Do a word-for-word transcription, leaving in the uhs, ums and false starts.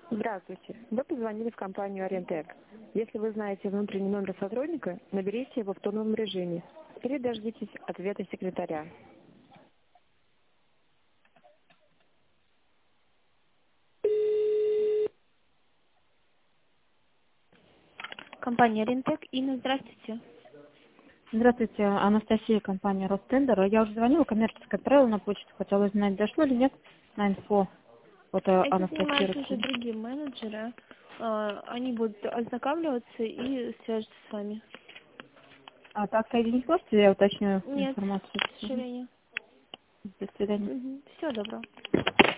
Здравствуйте. Вы позвонили в компанию Орентек. Если вы знаете внутренний номер сотрудника, наберите его в тоновом режиме или дождитесь ответа секретаря. Компания Рентек. Инна, здравствуйте. Здравствуйте, Анастасия, компания Ростендер. Я уже звонила, коммерческое отправила на почту, хотела узнать, дошло или нет на инфо от э, Этим Анастасии занимаются уже Ростендер. другие менеджеры. А, Они будут ознакомливаться и свяжутся с вами. А так, соединить можете, я уточню Нет, информацию. к сожалению. До свидания. Всего доброго.